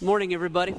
Morning, everybody.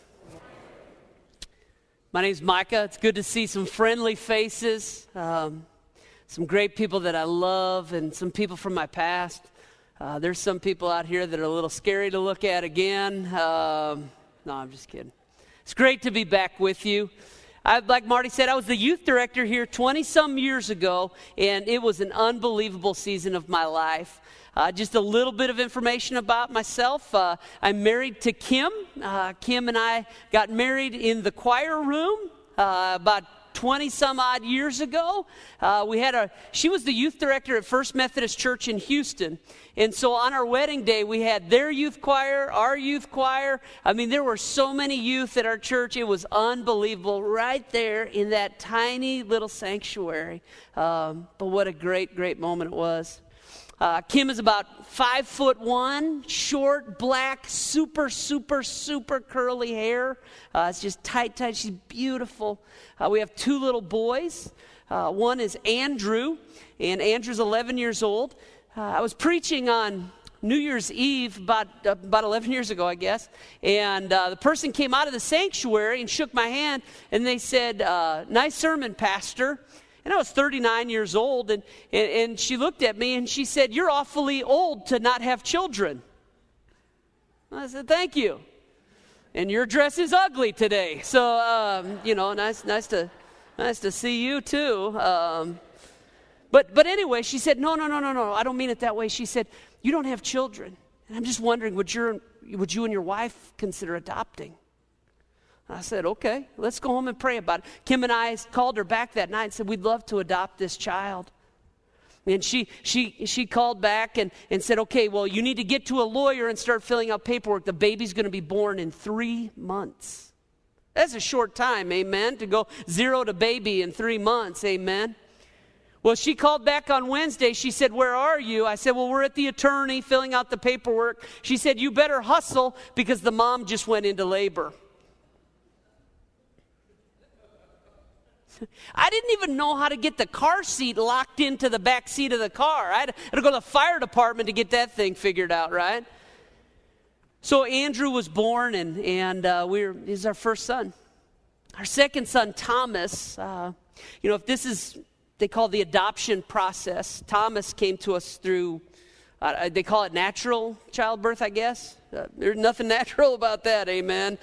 My name's Micah. It's good to see some friendly faces, some great people that I love, and some people from my past. There's some people out here that are a little scary to look at again. No, I'm just kidding. It's great to be back with you. Like Marty said, I was the youth director here 20-some years ago, and it was an unbelievable season of my life. Just a little bit of information about myself. I'm married to Kim. Kim and I got married in the choir room about 20-some odd years ago. She was the youth director at First Methodist Church in Houston. And so on our wedding day, we had their youth choir, our youth choir. I mean, there were so many youth at our church. It was unbelievable right there in that tiny little sanctuary. But what a great, great moment it was. Kim is about 5'1", short, black, super curly hair. It's just tight. She's beautiful. We have two little boys. One is Andrew, and Andrew's 11 years old. I was preaching on New Year's Eve about 11 years ago, I guess, and the person came out of the sanctuary and shook my hand, and they said, "Nice sermon, Pastor." And I was 39 years old, and she looked at me and she said, "You're awfully old to not have children." I said, "Thank you. And your dress is ugly today." So, nice to see you too. But anyway, she said, no, I don't mean it that way. She said, "You don't have children. And I'm just wondering, would you and your wife consider adopting?" I said, "Okay, let's go home and pray about it." Kim and I called her back that night and said, "We'd love to adopt this child." And she called back and said, "Okay, well, you need to get to a lawyer and start filling out paperwork. The baby's going to be born in 3 months." That's a short time, amen, to go 0 to baby in 3 months, amen. Well, she called back on Wednesday. She said, "Where are you?" I said, "Well, we're at the attorney filling out the paperwork." She said, "You better hustle because the mom just went into labor." I didn't even know how to get the car seat locked into the back seat of the car. I had to go to the fire department to get that thing figured out, right? So Andrew was born, and he's our first son. Our second son, Thomas, if this is, they call the adoption process. Thomas came to us through, they call it natural childbirth, I guess. There's nothing natural about that, amen.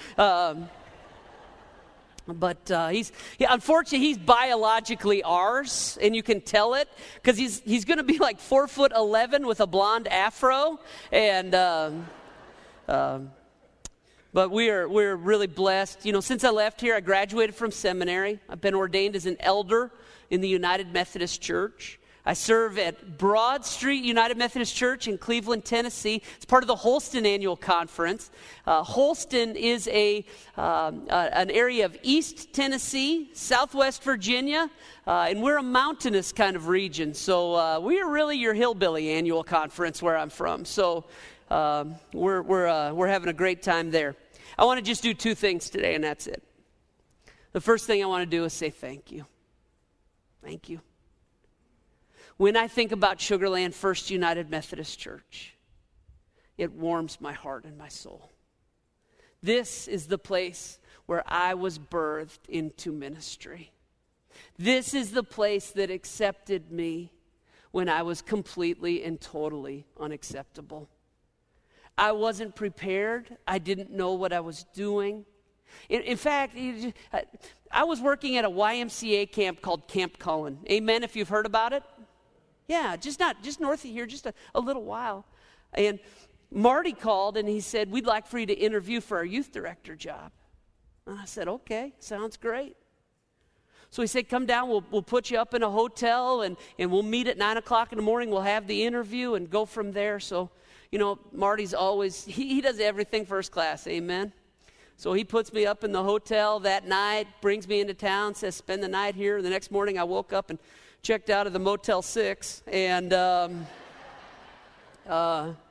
But unfortunately, he's biologically ours, and you can tell it because he's going to be like 4'11" with a blonde afro, and but we're really blessed. Since I left here, I graduated from seminary. I've been ordained as an elder in the United Methodist Church. I serve at Broad Street United Methodist Church in Cleveland, Tennessee. It's part of the Holston Annual Conference. Holston is an area of East Tennessee, Southwest Virginia, and we're a mountainous kind of region. So we are really your hillbilly annual conference where I'm from. So we're having a great time there. I want to just do 2 things today, and that's it. The first thing I want to do is say thank you. Thank you. When I think about Sugar Land First United Methodist Church, it warms my heart and my soul. This is the place where I was birthed into ministry. This is the place that accepted me when I was completely and totally unacceptable. I wasn't prepared. I didn't know what I was doing. In fact, I was working at a YMCA camp called Camp Cullen. Amen, if you've heard about it. Yeah, just north of here, just a little while. And Marty called and he said, "We'd like for you to interview for our youth director job." And I said, "Okay, sounds great." So he said, "Come down, we'll put you up in a hotel and we'll meet at 9 o'clock in the morning. We'll have the interview and go from there." So, Marty's always, he does everything first class, amen. So he puts me up in the hotel that night, brings me into town, says, "Spend the night here." And the next morning I woke up and checked out of the Motel 6 and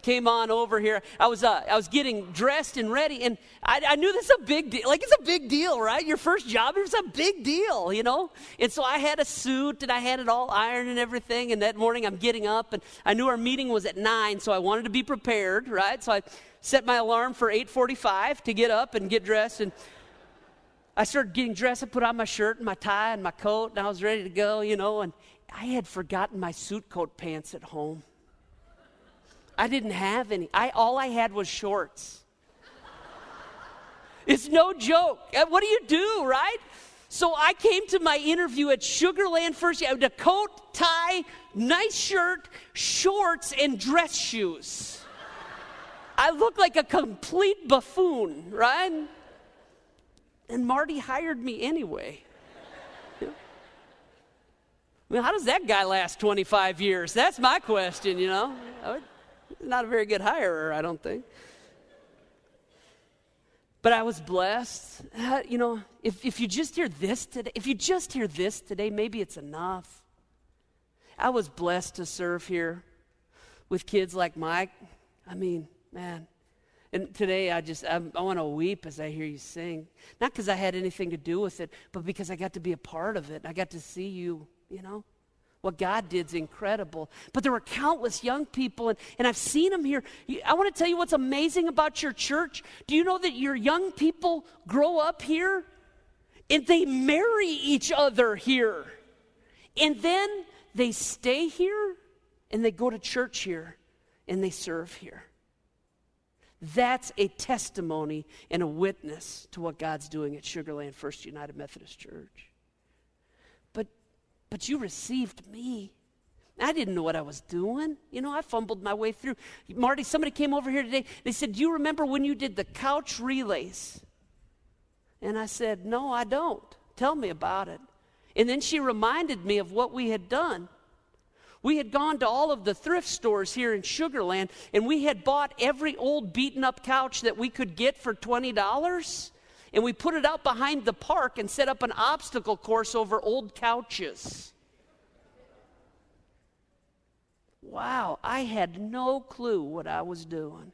came on over here. I was getting dressed and ready, and I knew this is a big deal. Like, it's a big deal, right? Your first job, it's a big deal, you know? And so I had a suit, and I had it all ironed and everything, and that morning I'm getting up, and I knew our meeting was at 9, so I wanted to be prepared, right? So I set my alarm for 8:45 to get up and get dressed, and I started getting dressed. I put on my shirt and my tie and my coat, and I was ready to go, you know, and I had forgotten my suit coat pants at home. I didn't have any. All I had was shorts. It's no joke. What do you do, right? So I came to my interview at Sugar Land First. I had a coat, tie, nice shirt, shorts, and dress shoes. I looked like a complete buffoon, right? And Marty hired me anyway. I mean, how does that guy last 25 years? That's my question, you know. Not a very good hirer, I don't think. But I was blessed. You know, if you just hear this today, maybe it's enough. I was blessed to serve here with kids like Mike. I mean, man. And today I want to weep as I hear you sing. Not because I had anything to do with it, but because I got to be a part of it. I got to see you, you know. What God did is incredible. But there were countless young people, and I've seen them here. I want to tell you what's amazing about your church. Do you know that your young people grow up here, and they marry each other here? And then they stay here, and they go to church here, and they serve here. That's a testimony and a witness to what God's doing at Sugar Land First United Methodist Church. But you received me. I didn't know what I was doing. You know, I fumbled my way through. Marty, somebody came over here today. They said, do you remember when you did the couch relays? And I said, no, I don't. Tell me about it. And then she reminded me of what we had done. We had gone to all of the thrift stores here in Sugar Land, and we had bought every old beaten-up couch that we could get for $20, and we put it out behind the park and set up an obstacle course over old couches. Wow, I had no clue what I was doing.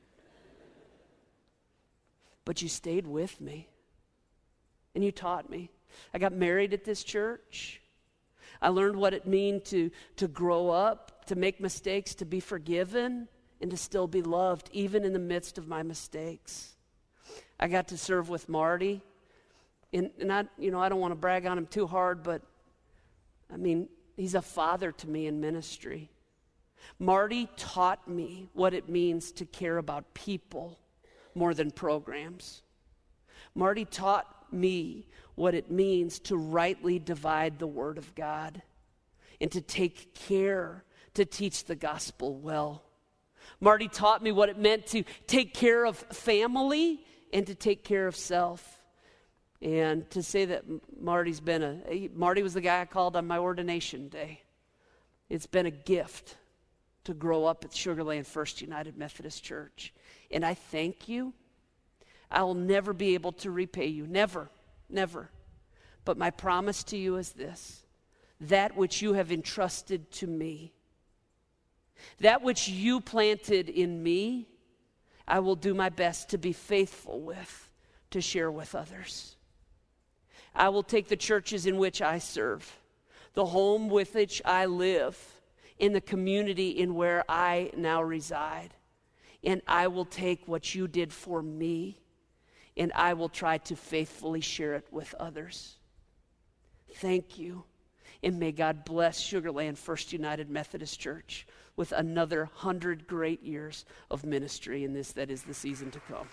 But you stayed with me, and you taught me. I got married at this church. I learned what it means to grow up, to make mistakes, to be forgiven, and to still be loved, even in the midst of my mistakes. I got to serve with Marty, and I don't want to brag on him too hard, but I mean, he's a father to me in ministry. Marty taught me what it means to care about people more than programs. Marty taught me what it means to rightly divide the Word of God and to take care to teach the gospel well. Marty taught me what it meant to take care of family and to take care of self. And to say that Marty was the guy I called on my ordination day. It's been a gift to grow up at Sugar Land First United Methodist Church. And I thank you. I will never be able to repay you. Never. But my promise to you is this: that which you have entrusted to me, that which you planted in me, I will do my best to be faithful with, to share with others. I will take the churches in which I serve, the home with which I live, in the community in where I now reside, and I will take what you did for me, and I will try to faithfully share it with others. Thank you. And may God bless Sugar Land First United Methodist Church with another 100 great years of ministry in this that is the season to come.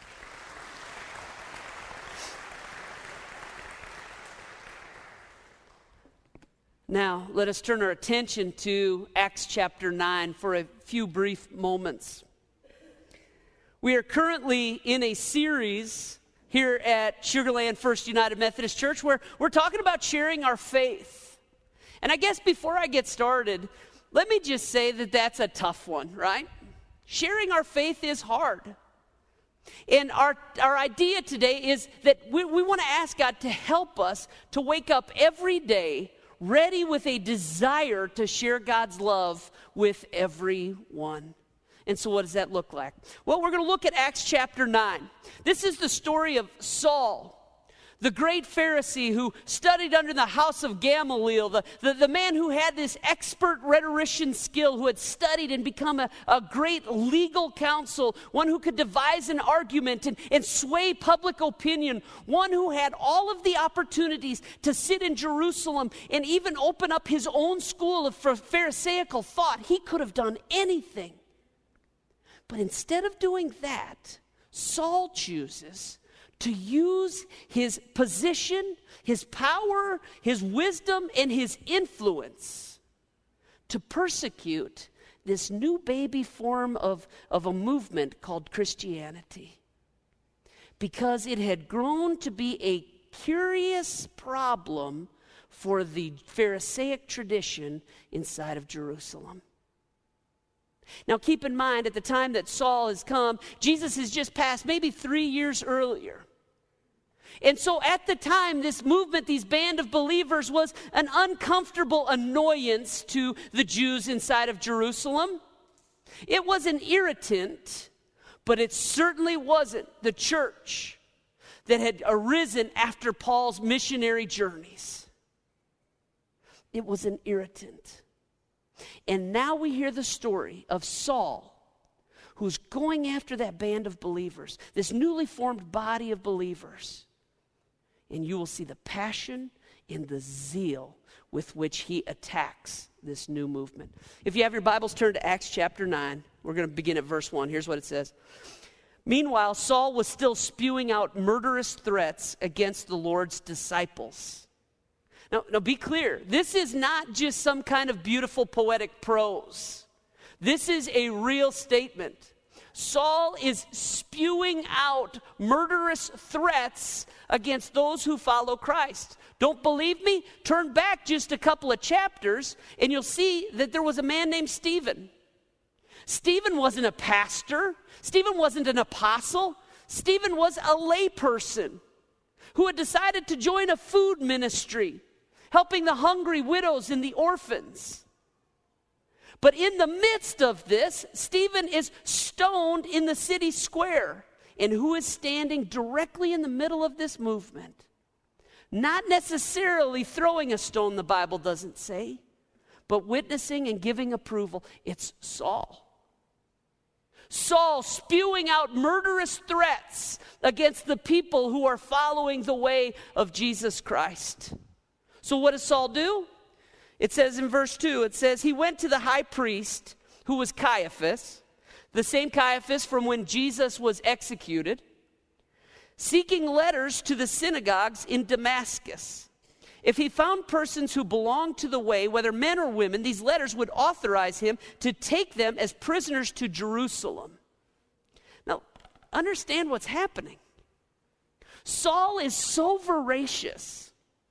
Now, let us turn our attention to Acts chapter 9 for a few brief moments. We are currently in a series here at Sugar Land First United Methodist Church where we're talking about sharing our faith. And I guess before I get started, let me just say that that's a tough one, right? Sharing our faith is hard. And our idea today is that we want to ask God to help us to wake up every day ready with a desire to share God's love with everyone. And so what does that look like? Well, we're going to look at Acts chapter 9. This is the story of Saul, the great Pharisee who studied under the house of Gamaliel, the man who had this expert rhetorician skill, who had studied and become a great legal counsel, one who could devise an argument and sway public opinion, one who had all of the opportunities to sit in Jerusalem and even open up his own school of Pharisaical thought. He could have done anything. But instead of doing that, Saul chooses to use his position, his power, his wisdom, and his influence to persecute this new baby form of a movement called Christianity. Because it had grown to be a curious problem for the Pharisaic tradition inside of Jerusalem. Now keep in mind, at the time that Saul has come, Jesus has just passed maybe 3 years earlier. And so at the time, this movement, these band of believers, was an uncomfortable annoyance to the Jews inside of Jerusalem. It was an irritant, but it certainly wasn't the church that had arisen after Paul's missionary journeys. It was an irritant. And now we hear the story of Saul, who's going after that band of believers, this newly formed body of believers. And you will see the passion and the zeal with which he attacks this new movement. If you have your Bibles, turn to Acts chapter 9. We're going to begin at verse 1. Here's what it says. Meanwhile, Saul was still spewing out murderous threats against the Lord's disciples. Now be clear. This is not just some kind of beautiful poetic prose. This is a real statement. Saul is spewing out murderous threats against those who follow Christ. Don't believe me? Turn back just a couple of chapters and you'll see that there was a man named Stephen. Stephen wasn't a pastor. Stephen wasn't an apostle. Stephen was a layperson who had decided to join a food ministry, helping the hungry widows and the orphans. But in the midst of this, Stephen is stoned in the city square. And who is standing directly in the middle of this movement? Not necessarily throwing a stone, the Bible doesn't say, but witnessing and giving approval. It's Saul. Saul spewing out murderous threats against the people who are following the way of Jesus Christ. So what does Saul do? It says in verse 2, it says, he went to the high priest, who was Caiaphas, the same Caiaphas from when Jesus was executed, seeking letters to the synagogues in Damascus. If he found persons who belonged to the way, whether men or women, these letters would authorize him to take them as prisoners to Jerusalem. Now, understand what's happening. Saul is so voracious.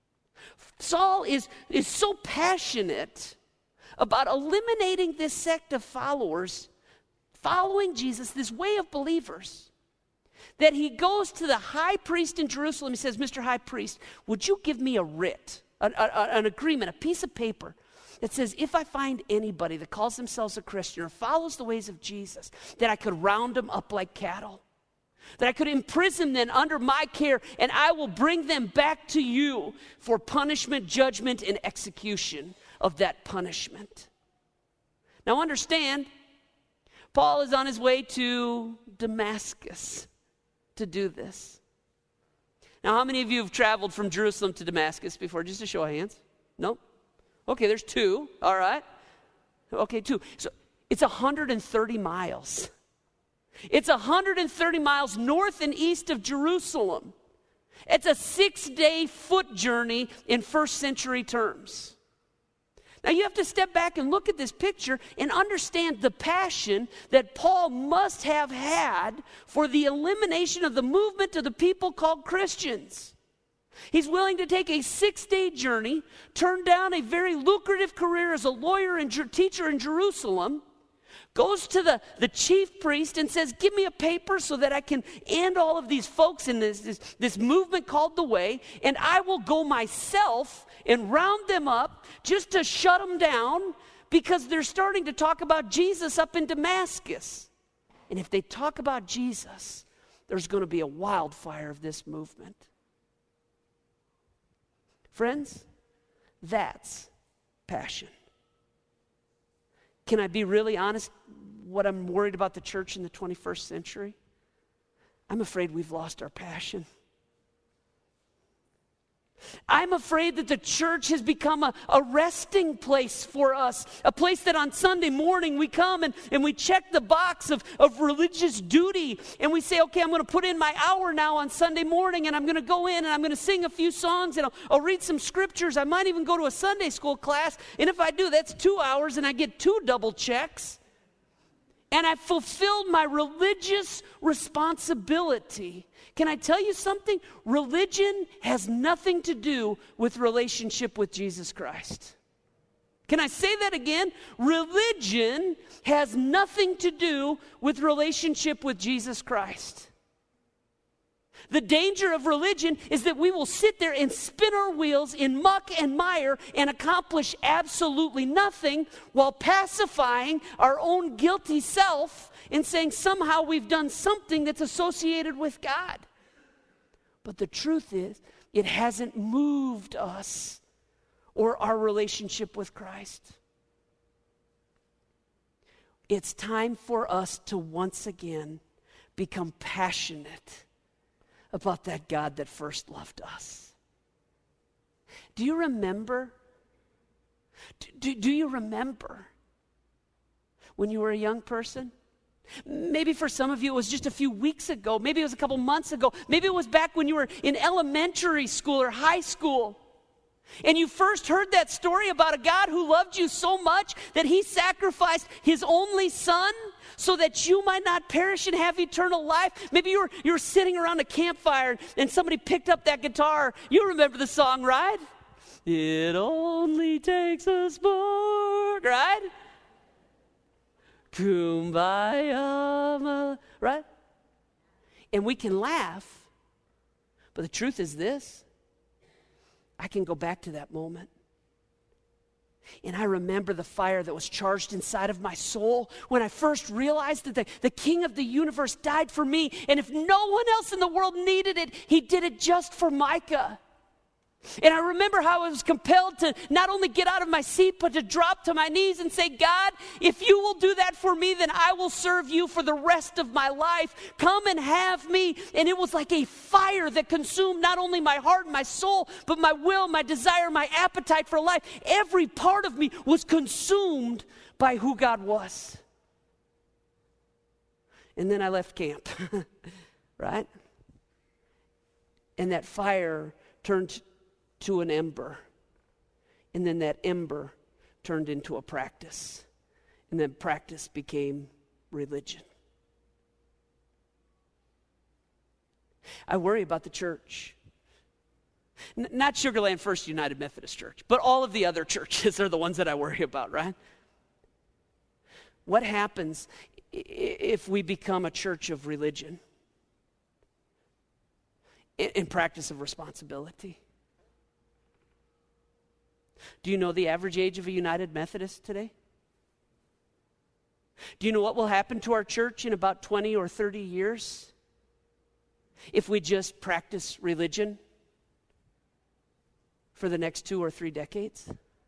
Saul is so passionate about eliminating this sect of followers, following Jesus, this way of believers, that he goes to the high priest in Jerusalem. He says, Mr. High Priest, would you give me a writ, an agreement, a piece of paper that says if I find anybody that calls themselves a Christian or follows the ways of Jesus, that I could round them up like cattle, that I could imprison them under my care, and I will bring them back to you for punishment, judgment, and execution of that punishment. Now understand, Paul is on his way to Damascus to do this. Now, how many of you have traveled from Jerusalem to Damascus before? Just a show of hands. No? Okay, there's 2. All right. Okay, 2. So it's 130 miles. It's 130 miles north and east of Jerusalem. It's a 6-day foot journey in first century terms. Now you have to step back and look at this picture and understand the passion that Paul must have had for the elimination of the movement of the people called Christians. He's willing to take a 6-day journey, turn down a very lucrative career as a lawyer and teacher in Jerusalem, goes to the chief priest and says, give me a paper so that I can end all of these folks in this movement called the Way, and I will go myself and round them up just to shut them down because they're starting to talk about Jesus up in Damascus. And if they talk about Jesus, there's going to be a wildfire of this movement. Friends, that's passion. Can I be really honest? What I'm worried about the church in the 21st century? I'm afraid we've lost our passion. I'm afraid that the church has become a resting place for us, a place that on Sunday morning we come and we check the box of religious duty, and we say, okay, I'm going to put in my hour now on Sunday morning, and I'm going to go in and I'm going to sing a few songs, and I'll read some scriptures. I might even go to a Sunday school class, and if I do, that's 2 hours, and I get 2 double checks. And I fulfilled my religious responsibility. Can I tell you something? Religion has nothing to do with relationship with Jesus Christ. Can I say that again? Religion has nothing to do with relationship with Jesus Christ. The danger of religion is that we will sit there and spin our wheels in muck and mire and accomplish absolutely nothing while pacifying our own guilty self and saying somehow we've done something that's associated with God. But the truth is, it hasn't moved us or our relationship with Christ. It's time for us to once again become passionate about that God that first loved us. Do you remember? Do you remember when you were a young person? Maybe for some of you it was just a few weeks ago. Maybe it was a couple months ago. Maybe it was back when you were in elementary school or high school. And you first heard that story about a God who loved you so much that he sacrificed his only son so that you might not perish and have eternal life. Maybe you were sitting around a campfire and somebody picked up that guitar. You remember the song, right? It only takes a spark, right? Kumbaya, right? And we can laugh, but the truth is this. I can go back to that moment. And I remember the fire that was charged inside of my soul when I first realized that the King of the universe died for me. And if no one else in the world needed it, he did it just for Micah. And I remember how I was compelled to not only get out of my seat, but to drop to my knees and say, God, if you will do that for me, then I will serve you for the rest of my life. Come and have me. And it was like a fire that consumed not only my heart and my soul, but my will, my desire, my appetite for life. Every part of me was consumed by who God was. And then I left camp, right? And that fire turned to an ember. And then that ember turned into a practice. And then practice became religion. I worry about the church. Not Sugar Land First United Methodist Church, but all of the other churches are the ones that I worry about, right? What happens if we become a church of religion in practice of responsibility? Do you know the average age of a United Methodist today? Do you know what will happen to our church in about 20 or 30 years if we just practice religion for the next 2 or 3 decades?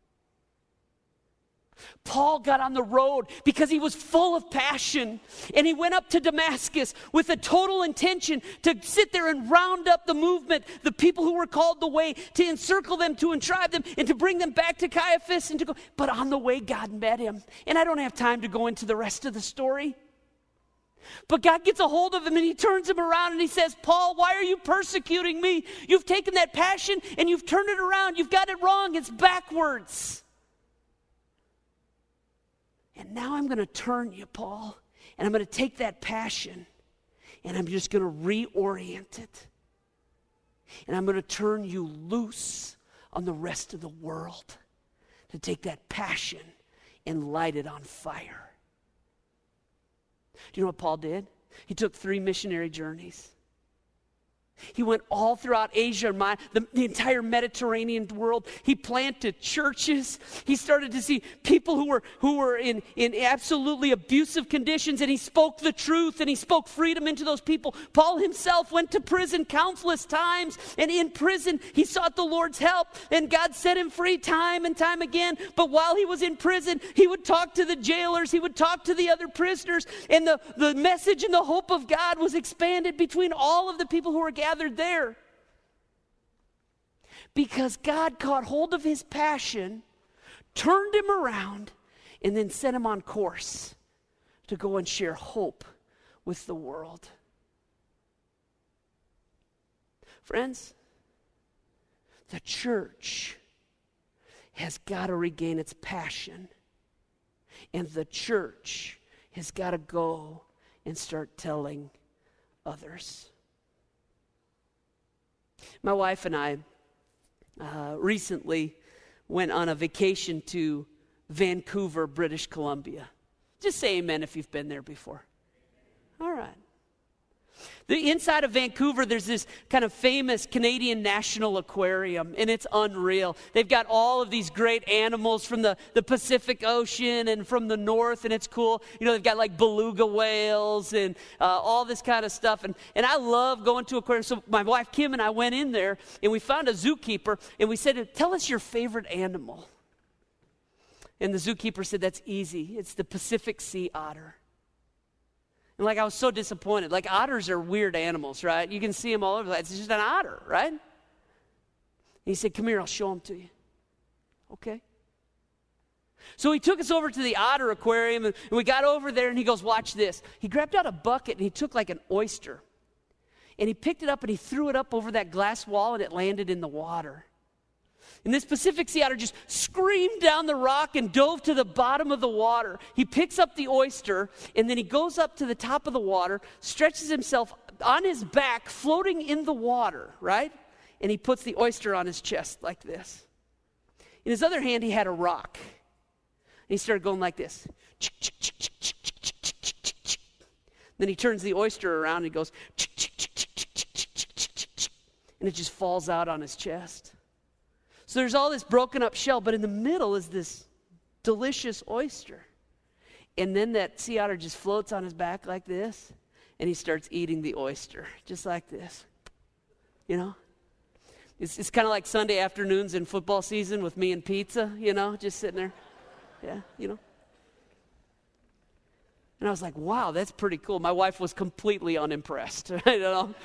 Paul got on the road because he was full of passion, and he went up to Damascus with a total intention to sit there and round up the movement, the people who were called the way, to encircle them, to entrap them, and to bring them back to Caiaphas and to go. But on the way, God met him. And I don't have time to go into the rest of the story. But God gets a hold of him and he turns him around and he says, Paul, why are you persecuting me? You've taken that passion and you've turned it around. You've got it wrong. It's backwards. And now I'm going to turn you, Paul, and I'm going to take that passion and I'm just going to reorient it. And I'm going to turn you loose on the rest of the world to take that passion and light it on fire. Do you know what Paul did? He took 3 missionary journeys. He went all throughout Asia and the entire Mediterranean world. He planted churches. He started to see people who were in absolutely abusive conditions, and he spoke the truth, and he spoke freedom into those people. Paul himself went to prison countless times, and in prison he sought the Lord's help, and God set him free time and time again. But while he was in prison, he would talk to the jailers, he would talk to the other prisoners, and the message and the hope of God was expanded between all of the people who were gathered there, because God caught hold of his passion, turned him around, and then set him on course to go and share hope with the world. Friends, the church has got to regain its passion, and the church has got to go and start telling others. My wife and I recently went on a vacation to Vancouver, British Columbia. Just say amen if you've been there before. All right. The inside of Vancouver, there's this kind of famous Canadian National Aquarium, and it's unreal. They've got all of these great animals from the Pacific Ocean and from the north, and it's cool. You know, they've got like beluga whales and all this kind of stuff, and I love going to aquariums. So my wife Kim and I went in there, and we found a zookeeper, and we said, tell us your favorite animal. And the zookeeper said, that's easy. It's the Pacific sea otter. And I was so disappointed. Otters are weird animals, right? You can see them all over the place. It's just an otter, right? And he said, come here, I'll show them to you. Okay. So he took us over to the otter aquarium, and we got over there, and he goes, watch this. He grabbed out a bucket, and he took an oyster. And he picked it up, and he threw it up over that glass wall, and it landed in the water. And this Pacific sea otter just screamed down the rock and dove to the bottom of the water. He picks up the oyster, and then he goes up to the top of the water, stretches himself on his back, floating in the water, right? And he puts the oyster on his chest like this. In his other hand, he had a rock. And he started going like this. Then he turns the oyster around, and he goes, and it just falls out on his chest. So there's all this broken up shell, but in the middle is this delicious oyster. And then that sea otter just floats on his back like this, and he starts eating the oyster, just like this. You know? It's kind of like Sunday afternoons in football season with me and pizza, just sitting there. Yeah, And I was like, wow, that's pretty cool. My wife was completely unimpressed. And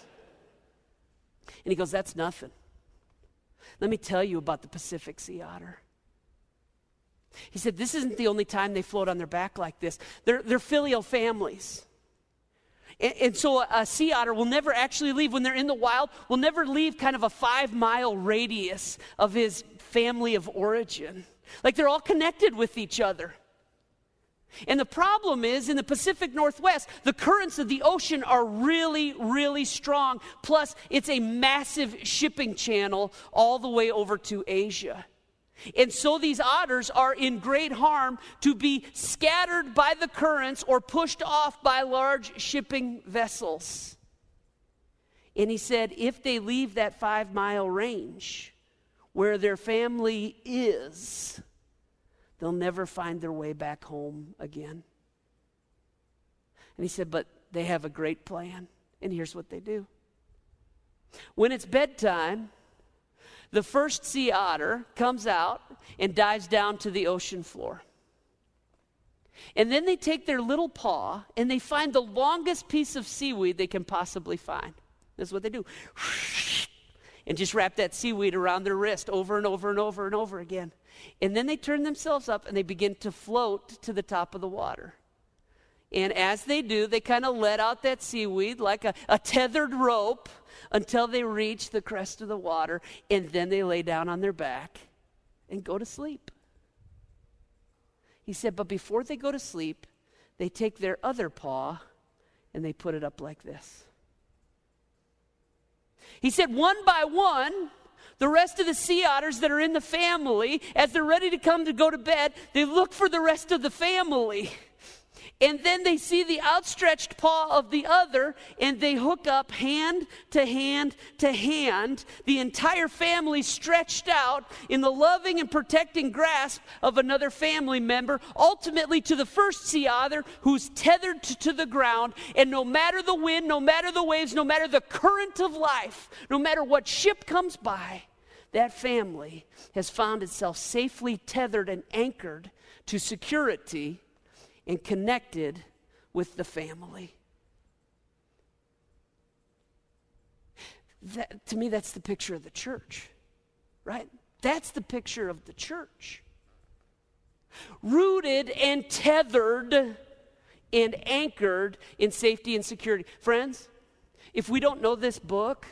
he goes, that's nothing. Let me tell you about the Pacific sea otter. He said, this isn't the only time they float on their back like this. They're filial families. And so a sea otter will never actually leave, when they're in the wild, will never leave kind of a 5-mile radius of his family of origin. They're all connected with each other. And the problem is, in the Pacific Northwest, the currents of the ocean are really, really strong. Plus, it's a massive shipping channel all the way over to Asia. And so these otters are in great harm to be scattered by the currents or pushed off by large shipping vessels. And he said, if they leave that 5-mile range where their family is, they'll never find their way back home again. And he said, but they have a great plan. And here's what they do. When it's bedtime, the first sea otter comes out and dives down to the ocean floor. And then they take their little paw and they find the longest piece of seaweed they can possibly find. That's what they do. And just wrap that seaweed around their wrist over and over and over and over again. And then they turn themselves up and they begin to float to the top of the water. And as they do, they kind of let out that seaweed like a tethered rope until they reach the crest of the water. And then they lay down on their back and go to sleep. He said, but before they go to sleep, they take their other paw and they put it up like this. He said, one by one, the rest of the sea otters that are in the family, as they're ready to come to go to bed, they look for the rest of the family. And then they see the outstretched paw of the other, and they hook up hand to hand to hand, the entire family stretched out in the loving and protecting grasp of another family member, ultimately to the first sea otter who's tethered to the ground. And no matter the wind, no matter the waves, no matter the current of life, no matter what ship comes by, that family has found itself safely tethered and anchored to security and connected with the family. To me, that's the picture of the church, right? That's the picture of the church. Rooted and tethered and anchored in safety and security. Friends, if we don't know this book,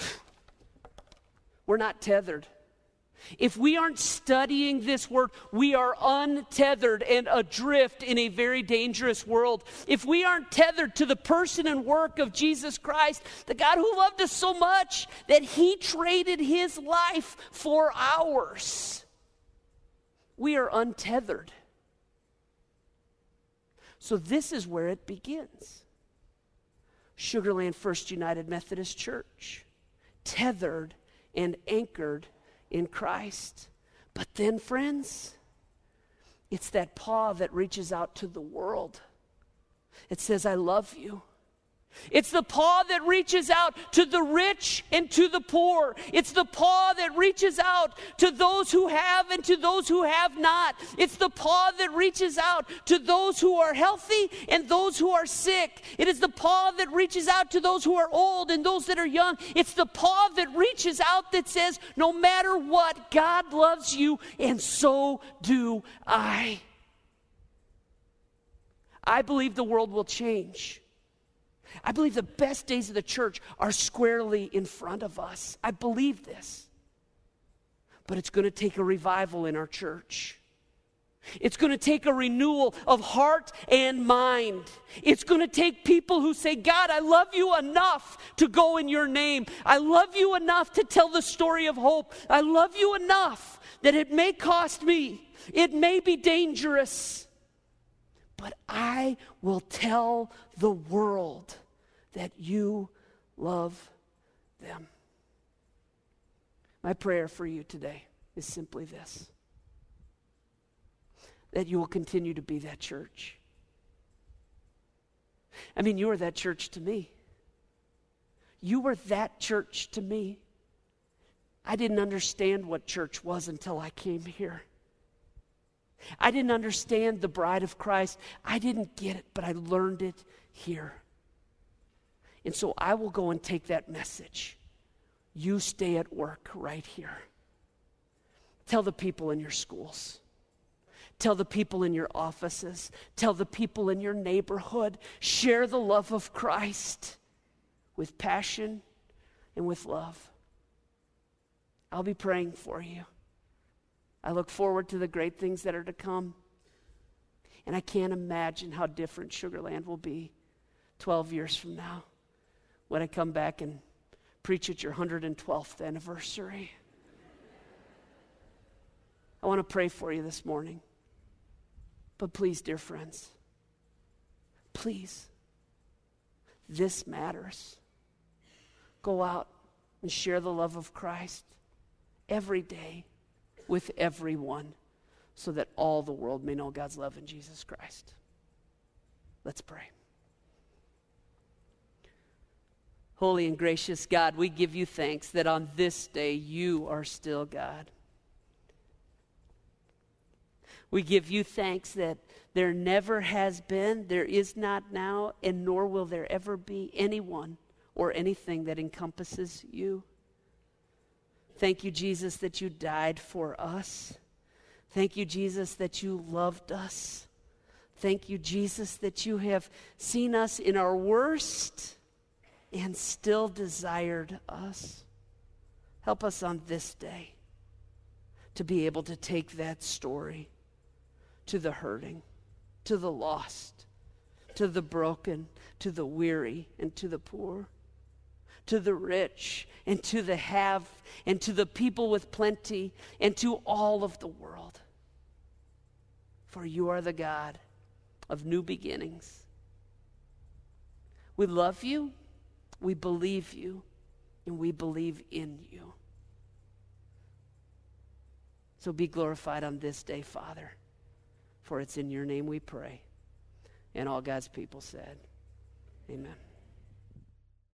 we're not tethered. If we aren't studying this word, we are untethered and adrift in a very dangerous world. If we aren't tethered to the person and work of Jesus Christ, the God who loved us so much that he traded his life for ours, we are untethered. So this is where it begins. Sugar Land First United Methodist Church, tethered and anchored in Christ. But then, friends, it's that paw that reaches out to the world. It says, I love you. It's the paw that reaches out to the rich and to the poor. It's the paw that reaches out to those who have and to those who have not. It's the paw that reaches out to those who are healthy and those who are sick. It is the paw that reaches out to those who are old and those that are young. It's the paw that reaches out that says, no matter what, God loves you, and so do I. I believe the world will change. I believe the best days of the church are squarely in front of us. I believe this. But it's going to take a revival in our church. It's going to take a renewal of heart and mind. It's going to take people who say, God, I love you enough to go in your name. I love you enough to tell the story of hope. I love you enough that it may cost me. It may be dangerous. But I will tell the world that you love them. My prayer for you today is simply this: that you will continue to be that church. I mean, you were that church to me. You were that church to me. I didn't understand what church was until I came here. I didn't understand the bride of Christ. I didn't get it, but I learned it here. And so I will go and take that message. You stay at work right here. Tell the people in your schools. Tell the people in your offices. Tell the people in your neighborhood. Share the love of Christ with passion and with love. I'll be praying for you. I look forward to the great things that are to come. And I can't imagine how different Sugar Land will be 12 years from now when I come back and preach at your 112th anniversary. I want to pray for you this morning. But please, dear friends, please, this matters. Go out and share the love of Christ every day with everyone, so that all the world may know God's love in Jesus Christ. Let's pray. Holy and gracious God, we give you thanks that on this day you are still God. We give you thanks that there never has been, there is not now, and nor will there ever be anyone or anything that encompasses you. Thank you, Jesus, that you died for us. Thank you, Jesus, that you loved us. Thank you, Jesus, that you have seen us in our worst and still desired us. Help us on this day to be able to take that story to the hurting, to the lost, to the broken, to the weary, and to the poor, to the rich, and to the have, and to the people with plenty, and to all of the world. For you are the God of new beginnings. We love you, we believe you, and we believe in you. So be glorified on this day, Father, for it's in your name we pray. And all God's people said, amen.